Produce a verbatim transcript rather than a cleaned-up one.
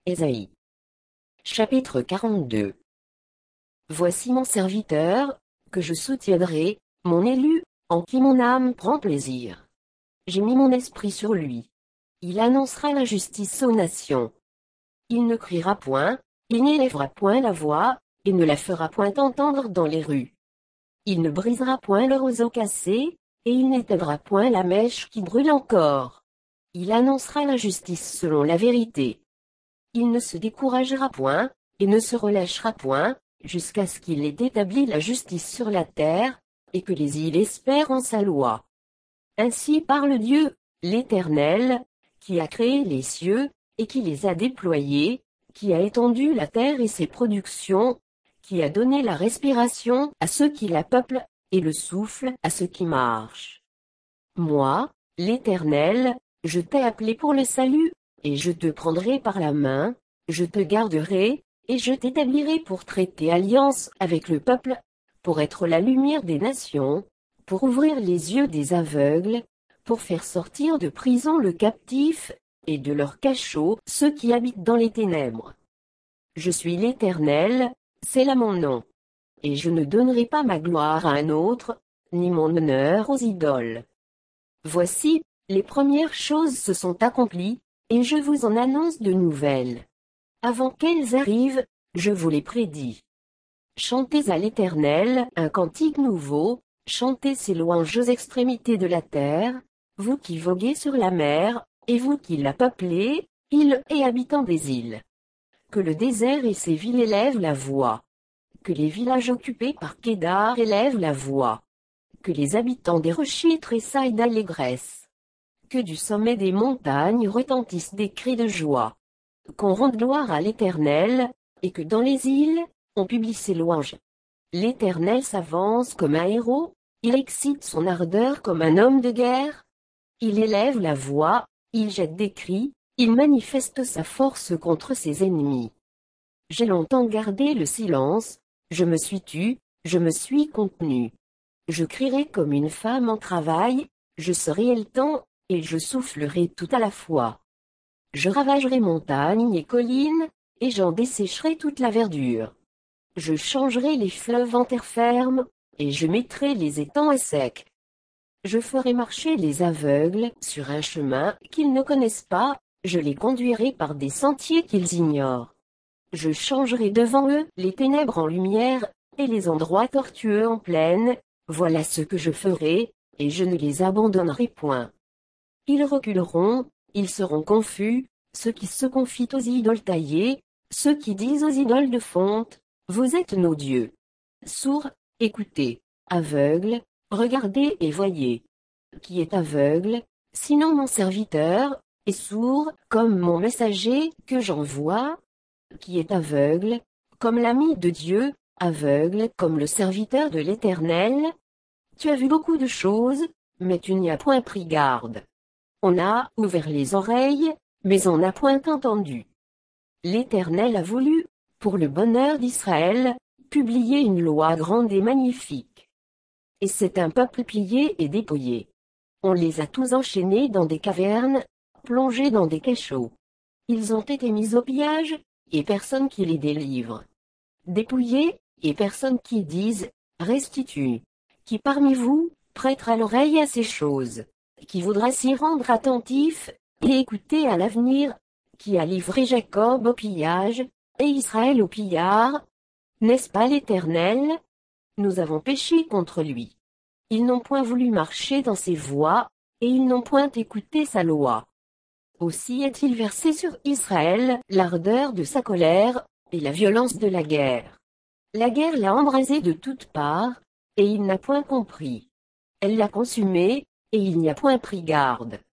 Ésaïe. Chapitre quarante-deux. Voici mon serviteur, que je soutiendrai, mon élu, en qui mon âme prend plaisir. J'ai mis mon esprit sur lui. Il annoncera la justice aux nations. Il ne criera point, il n'élèvera point la voix, et ne la fera point entendre dans les rues. Il ne brisera point le roseau cassé, et il n'éteindra point la mèche qui brûle encore. Il annoncera la justice selon la vérité. Il ne se découragera point, et ne se relâchera point, jusqu'à ce qu'il ait établi la justice sur la terre, et que les îles espèrent en sa loi. Ainsi parle Dieu, l'Éternel, qui a créé les cieux, et qui les a déployés, qui a étendu la terre et ses productions, qui a donné la respiration à ceux qui la peuplent, et le souffle à ceux qui marchent. Moi, l'Éternel, je t'ai appelé pour le salut, et je te prendrai par la main, je te garderai, et je t'établirai pour traiter alliance avec le peuple, pour être la lumière des nations, pour ouvrir les yeux des aveugles, pour faire sortir de prison le captif, et de leur cachot ceux qui habitent dans les ténèbres. Je suis l'Éternel, c'est là mon nom. Et je ne donnerai pas ma gloire à un autre, ni mon honneur aux idoles. Voici, les premières choses se sont accomplies, et je vous en annonce de nouvelles. Avant qu'elles arrivent, je vous les prédis. Chantez à l'Éternel un cantique nouveau, chantez ses louanges aux extrémités de la terre, vous qui voguez sur la mer, et vous qui la peuplez, îles et habitants des îles. Que le désert et ses villes élèvent la voix. Que les villages occupés par Kédar élèvent la voix. Que les habitants des rochers tressaillent d'allégresse. Que du sommet des montagnes retentissent des cris de joie. Qu'on rende gloire à l'Éternel, et que dans les îles, on publie ses louanges. L'Éternel s'avance comme un héros, il excite son ardeur comme un homme de guerre. Il élève la voix, il jette des cris, il manifeste sa force contre ses ennemis. J'ai longtemps gardé le silence, je me suis tue, je me suis contenu. Je crierai comme une femme en travail, je serai le temps, et je soufflerai tout à la fois. Je ravagerai montagnes et collines, et j'en dessécherai toute la verdure. Je changerai les fleuves en terre ferme, et je mettrai les étangs à sec. Je ferai marcher les aveugles sur un chemin qu'ils ne connaissent pas, je les conduirai par des sentiers qu'ils ignorent. Je changerai devant eux les ténèbres en lumière, et les endroits tortueux en plaine, voilà ce que je ferai, et je ne les abandonnerai point. Ils reculeront, ils seront confus, ceux qui se confient aux idoles taillées, ceux qui disent aux idoles de fonte, vous êtes nos dieux. Sourds, écoutez, aveugles, regardez et voyez. Qui est aveugle, sinon mon serviteur, et sourd, comme mon messager, que j'envoie? Qui est aveugle, comme l'ami de Dieu, aveugle comme le serviteur de l'Éternel? Tu as vu beaucoup de choses, mais tu n'y as point pris garde. On a ouvert les oreilles, mais on n'a point entendu. L'Éternel a voulu, pour le bonheur d'Israël, publier une loi grande et magnifique. Et c'est un peuple plié et dépouillé. On les a tous enchaînés dans des cavernes, plongés dans des cachots. Ils ont été mis au pillage, et personne qui les délivre. Dépouillés, et personne qui dise, restitue. Qui parmi vous, prêtera l'oreille à ces choses? Qui voudra s'y rendre attentif, et écouter à l'avenir? Qui a livré Jacob au pillage, et Israël au pillard? N'est-ce pas l'Éternel? Nous avons péché contre lui. Ils n'ont point voulu marcher dans ses voies, et ils n'ont point écouté sa loi. Aussi a-t-il versé sur Israël l'ardeur de sa colère, et la violence de la guerre. La guerre l'a embrasé de toutes parts, et il n'a point compris. Elle l'a consumé, et il n'y a point pris garde.